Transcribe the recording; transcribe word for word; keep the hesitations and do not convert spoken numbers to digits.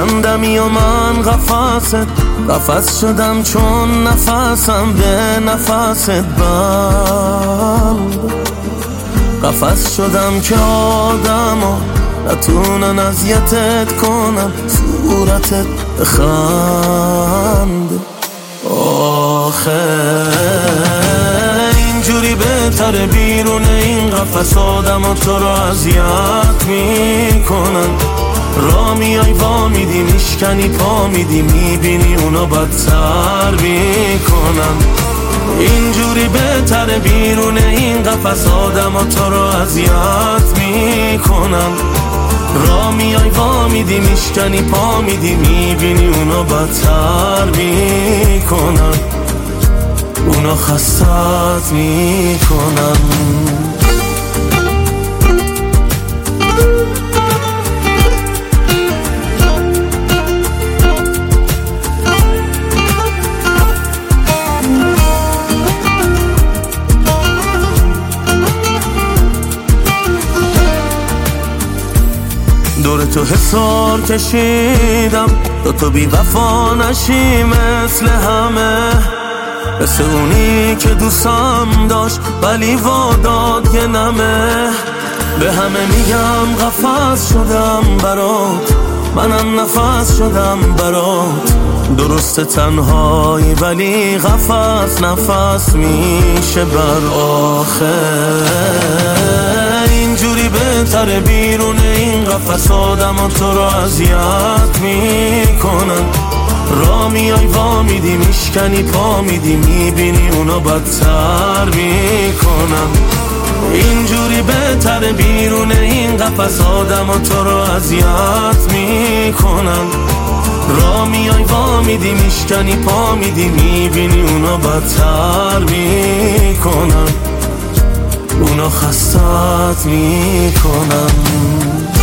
بلندمی و من قفست، قفس شدم چون نفسم به نفست بند. قفس شدم که آدما نتونن اذیتت کنن، صورتت بخند. آخه اینجوری بهتره بیرون این قفس، آدما تو رو اذیت میکنن. را میای وا میدی میشکنی پا میدی، میبینی اونا بدتر میکنن. اینجوری بهتره بیرون این قفس، آدما تو رو اذیت میکنن. را میای وا میدی میشکنی پا میدی، میبینی اونا بدتر میکنن، اونا خستت میکنن. دور تو حسار کشیدم تا تو بی وفا نشی مثل همه، مثل اونی که دوستم داشت ولی واداد یه نمه. به همه میگم قفس شدم برات، منم نفس شدم برات. درست تنهایی ولی قفس نفس میشه بر. آخر اینجوری بهتره بیرون این قفس، آدما تو رو اذیت میکنن. را میای وا میدی میشکنی پا میدی، میبینی اونا بدتر میکنن. اینجوری بهتره بیرون این قفس، آدما تو رو اذیت میکنن. را میای وا میدی میشکنی پا میدی، میبینی اونا بدتر میکنن، اونا خستت میکنن.